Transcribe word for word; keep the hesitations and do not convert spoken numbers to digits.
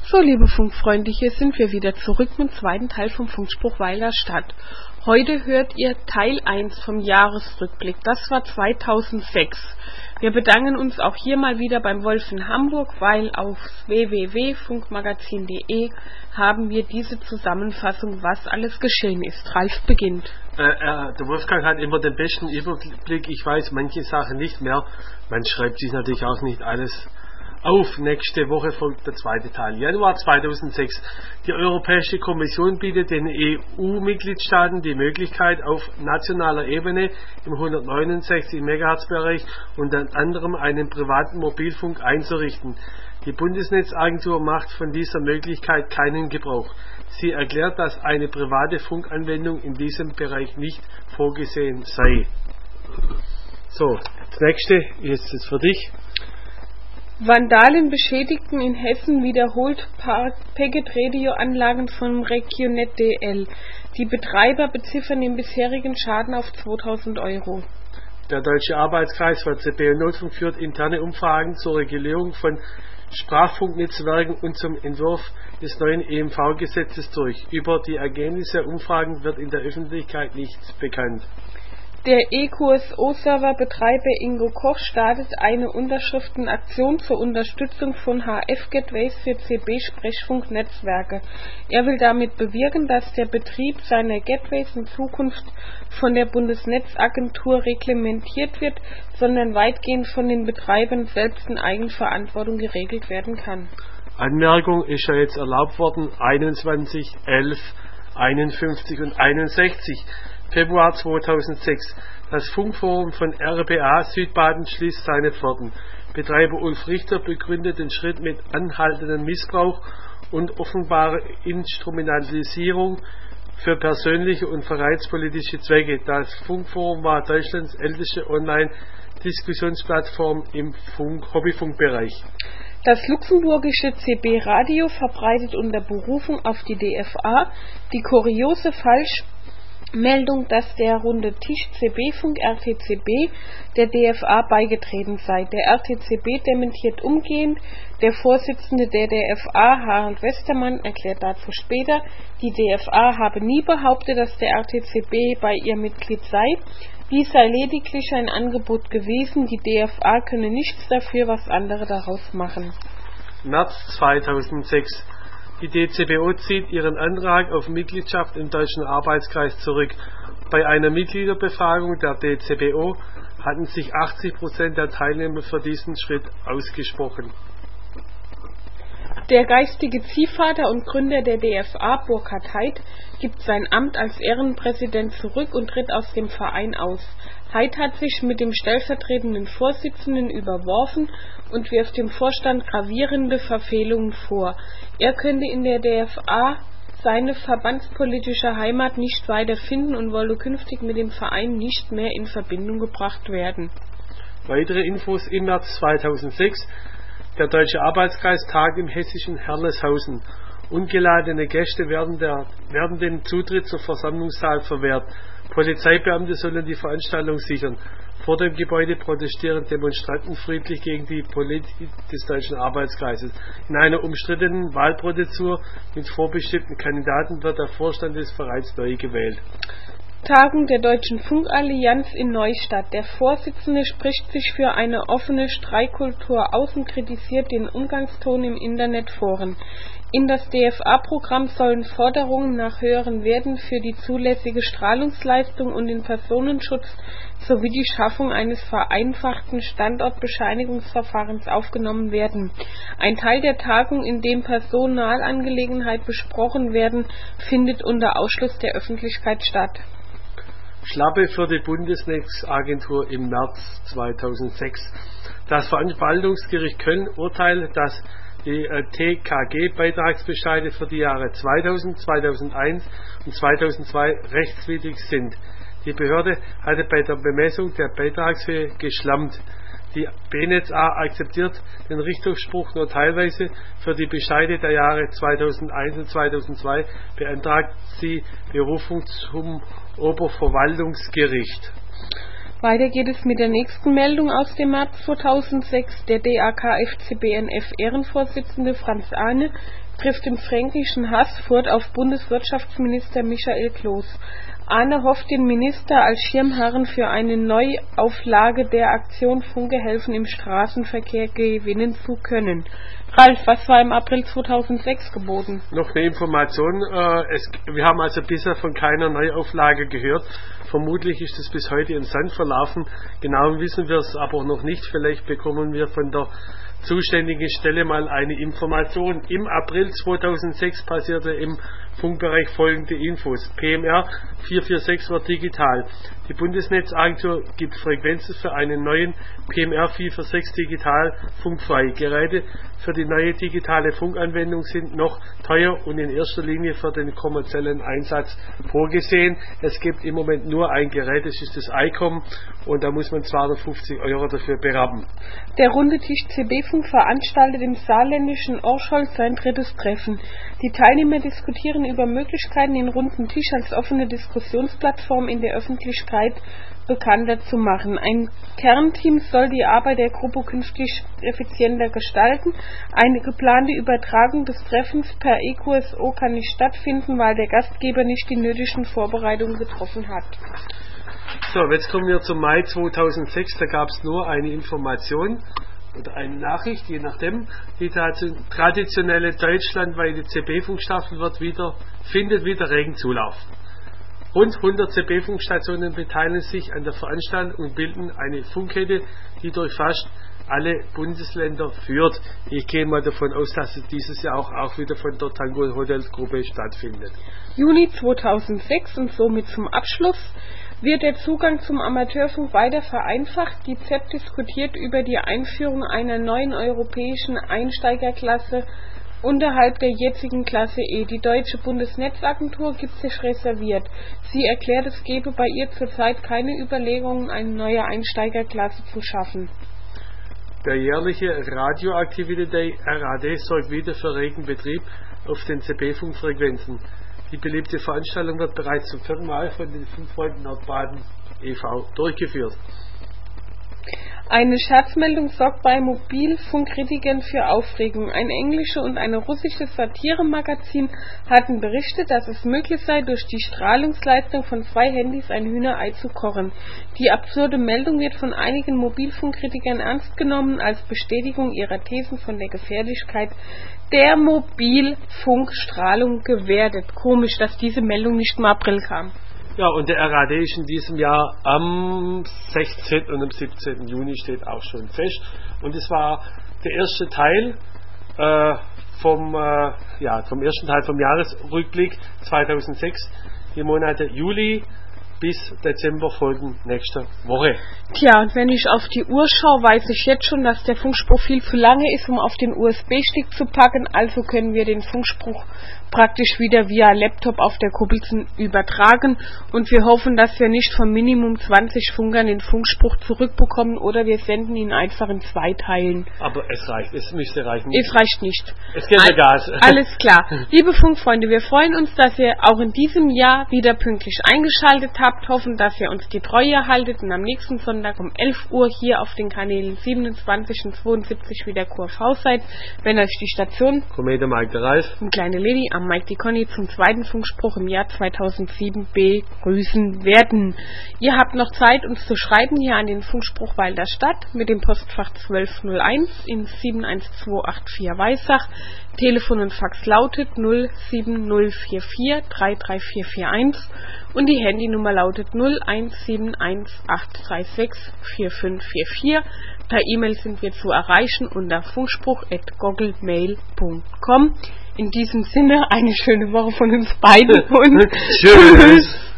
So, liebe Funkfreunde, hier sind wir wieder zurück mit dem zweiten Teil vom Funkspruch Weiler Stadt. Heute hört ihr Teil eins vom Jahresrückblick. Das war zweitausendsechs. Wir bedanken uns auch hier mal wieder beim Wolf in Hamburg, weil auf w w w punkt funkmagazin punkt de haben wir diese Zusammenfassung, was alles geschehen ist. Ralf beginnt. Äh, äh, der Wolfgang hat immer den besten Überblick. Ich weiß manche Sachen nicht mehr. Man schreibt sich natürlich auch nicht alles auf. Nächste Woche folgt der zweite Teil. Januar zweitausendsechs. Die Europäische Kommission bietet den E U-Mitgliedstaaten die Möglichkeit, auf nationaler Ebene im hundertneunundsechzig Megahertz-Bereich unter anderem einen privaten Mobilfunk einzurichten. Die Bundesnetzagentur macht von dieser Möglichkeit keinen Gebrauch. Sie erklärt, dass eine private Funkanwendung in diesem Bereich nicht vorgesehen sei. So, das nächste ist es für dich. Vandalen beschädigten in Hessen wiederholt Packet-Radio-Anlagen von Regionet D L. Die Betreiber beziffern den bisherigen Schaden auf zweitausend Euro. Der Deutsche Arbeitskreis für C B und Notfunk führt interne Umfragen zur Regulierung von Sprachfunknetzwerken und zum Entwurf des neuen E M V-Gesetzes durch. Über die Ergebnisse der Umfragen wird in der Öffentlichkeit nichts bekannt. Der E Q S O-Server-Betreiber Ingo Koch startet eine Unterschriftenaktion zur Unterstützung von H F-Gateways für C B-Sprechfunknetzwerke. Er will damit bewirken, dass der Betrieb seiner Gateways in Zukunft von der Bundesnetzagentur reglementiert wird, sondern weitgehend von den Betreibern selbst in Eigenverantwortung geregelt werden kann. Anmerkung ist ja jetzt erlaubt worden, einundzwanzig, elf, einundfünfzig und einundsechzig. Februar zweitausendsechs. Das Funkforum von R B A Südbaden schließt seine Pforten. Betreiber Ulf Richter begründet den Schritt mit anhaltendem Missbrauch und offenbarer Instrumentalisierung für persönliche und vereinspolitische Zwecke. Das Funkforum war Deutschlands älteste Online-Diskussionsplattform im Funk- Hobbyfunkbereich. Das luxemburgische C B-Radio verbreitet unter Berufung auf die D F A die kuriose Falsch Meldung, dass der runde Tisch C B-Funk R T C B der D F A beigetreten sei. Der R T C B dementiert umgehend. Der Vorsitzende der D F A, Harald Westermann, erklärt dazu später, die D F A habe nie behauptet, dass der R T C B bei ihr Mitglied sei. Dies sei lediglich ein Angebot gewesen. Die D F A könne nichts dafür, was andere daraus machen. März zweitausendsechs. Die D C B O zieht ihren Antrag auf Mitgliedschaft im Deutschen Arbeitskreis zurück. Bei einer Mitgliederbefragung der D C B O hatten sich achtzig Prozent der Teilnehmer für diesen Schritt ausgesprochen. Der geistige Ziehvater und Gründer der D F A, Burkhard Heid, gibt sein Amt als Ehrenpräsident zurück und tritt aus dem Verein aus. Heid hat sich mit dem stellvertretenden Vorsitzenden überworfen und wirft dem Vorstand gravierende Verfehlungen vor. Er könnte in der D F A seine verbandspolitische Heimat nicht weiter finden und wolle künftig mit dem Verein nicht mehr in Verbindung gebracht werden. Weitere Infos im März zweitausendsechs. Der Deutsche Arbeitskreis tagt im hessischen Herleshausen. Ungeladene Gäste werden, der, werden den Zutritt zur Versammlungssaal verwehrt. Polizeibeamte sollen die Veranstaltung sichern. Vor dem Gebäude protestieren Demonstranten friedlich gegen die Politik des Deutschen Arbeitskreises. In einer umstrittenen Wahlprozedur mit vorbestimmten Kandidaten wird der Vorstand des Vereins neu gewählt. Tagung der Deutschen Funkallianz in Neustadt. Der Vorsitzende spricht sich für eine offene Streikkultur aus und kritisiert den Umgangston im Internetforen. In das D F A-Programm sollen Forderungen nach höheren Werten für die zulässige Strahlungsleistung und den Personenschutz sowie die Schaffung eines vereinfachten Standortbescheinigungsverfahrens aufgenommen werden. Ein Teil der Tagung, in dem Personalangelegenheiten besprochen werden, findet unter Ausschluss der Öffentlichkeit statt. Schlappe für die Bundesnetzagentur im März zweitausendsechs. Das Verwaltungsgericht Köln urteilt, dass die T K G-Beitragsbescheide für die Jahre zweitausend, zweitausendeins und zweitausendzwei rechtswidrig sind. Die Behörde hatte bei der Bemessung der Beitragshöhe geschlampt. Die B N E T Z A akzeptiert den Richterspruch nur teilweise. Für die Bescheide der Jahre zweitausendeins und zweitausendzwei beantragt sie Berufung zum Oberverwaltungsgericht. Weiter geht es mit der nächsten Meldung aus dem März zweitausendsechs. Der D A K F C B N F-Ehrenvorsitzende Franz Ahne trifft im fränkischen Haßfurt auf Bundeswirtschaftsminister Michael Kloß. Ahne hofft, den Minister als Schirmherrn für eine Neuauflage der Aktion Funke helfen im Straßenverkehr gewinnen zu können. Ralf, was war im April zweitausendsechs geboten? Noch eine Information. Äh, es, wir haben also bisher von keiner Neuauflage gehört. Vermutlich ist es bis heute im Sand verlaufen. Genau wissen wir es aber noch nicht. Vielleicht bekommen wir von der zuständigen Stelle mal eine Information. Im April zweitausendsechs passierte im Funkbereich folgende Infos. P M R vier vier sechs wird digital. Die Bundesnetzagentur gibt Frequenzen für einen neuen P M R vier vier sechs digital funkfrei. Geräte für die neue digitale Funkanwendung sind noch teuer und in erster Linie für den kommerziellen Einsatz vorgesehen. Es gibt im Moment nur ein Gerät, das ist das ICOM, und da muss man zweihundertfünfzig Euro dafür berappen. Der Runde Tisch C B-Funk veranstaltet im saarländischen Orscholz sein drittes Treffen. Die Teilnehmer diskutieren über Möglichkeiten, den Runden Tisch als offene Diskussionsplattform in der Öffentlichkeit bekannter zu machen. Ein Kernteam soll die Arbeit der Gruppe künftig effizienter gestalten. Eine geplante Übertragung des Treffens per E Q S O kann nicht stattfinden, weil der Gastgeber nicht die nötigen Vorbereitungen getroffen hat. So, jetzt kommen wir zum Mai zweitausendsechs. Da gab es nur eine Information oder eine Nachricht, je nachdem. Die traditionelle deutschlandweite C B-Funkstaffel wird wieder, findet wieder regen Zulauf. Rund hundert C B-Funkstationen beteiligen sich an der Veranstaltung und bilden eine Funkkette, die durch fast alle Bundesländer führt. Ich gehe mal davon aus, dass es dieses Jahr auch, auch wieder von der Tango Hotel Gruppe stattfindet. Juni zweitausendsechs und somit zum Abschluss wird der Zugang zum Amateurfunk weiter vereinfacht. Die Z E P diskutiert über die Einführung einer neuen europäischen Einsteigerklasse unterhalb der jetzigen Klasse E. Die Deutsche Bundesnetzagentur gibt sich reserviert. Sie erklärt, es gebe bei ihr zurzeit keine Überlegungen, eine neue Einsteigerklasse zu schaffen. Der jährliche Radioaktivität R A D sorgt wieder für regen Betrieb auf den C B-Funkfrequenzen. Die beliebte Veranstaltung wird bereits zum vierten Mal von den Funkfreunden Nordbaden e V durchgeführt. Eine Scherzmeldung sorgt bei Mobilfunkkritikern für Aufregung. Ein englisches und ein russisches Satiremagazin hatten berichtet, dass es möglich sei, durch die Strahlungsleistung von zwei Handys ein Hühnerei zu kochen. Die absurde Meldung wird von einigen Mobilfunkkritikern ernst genommen als Bestätigung ihrer Thesen von der Gefährlichkeit der Mobilfunkstrahlung gewertet. Komisch, dass diese Meldung nicht im April kam. Ja, und der R A D ist in diesem Jahr am sechzehnten und am siebzehnten Juni steht auch schon fest. Und es war der erste Teil äh, vom, äh, ja, vom ersten Teil vom Jahresrückblick zweitausendsechs. Die Monate Juli bis Dezember folgen nächste Woche. Tja, und wenn ich auf die Uhr schaue, weiß ich jetzt schon, dass der Funkspruch viel zu lange ist, um auf den U S B-Stick zu packen. Also können wir den Funkspruch praktisch wieder via Laptop auf der Kuppelzen übertragen. Und wir hoffen, dass wir nicht von Minimum zwanzig Funkern den Funkspruch zurückbekommen oder wir senden ihn einfach in zwei Teilen. Aber es reicht, es müsste reichen. Es reicht nicht. Es geht ja Gas. Alles klar. Liebe Funkfreunde, wir freuen uns, dass ihr auch in diesem Jahr wieder pünktlich eingeschaltet habt. Hoffen, dass ihr uns die Treue haltet und am nächsten Sonntag um elf Uhr hier auf den Kanälen siebenundzwanzig und zweiundsiebzig wieder Q V seid, wenn euch die Station Komet Mike der Ralf und kleine Lady am Mike die Conny zum zweiten Funkspruch im Jahr zweitausendsieben begrüßen werden. Ihr habt noch Zeit, uns zu schreiben hier an den Funkspruch Walder Stadt mit dem Postfach zwölf null eins in sieben eins zwei acht vier Weissach. Telefon und Fax lautet null sieben null vier vier drei drei vier vier eins und die Handynummer lautet null eins sieben eins acht drei sechs vier fünf vier vier. Per E-Mail sind wir zu erreichen unter funkspruch at gogglemail punkt com. In diesem Sinne eine schöne Woche von uns beiden und tschüss.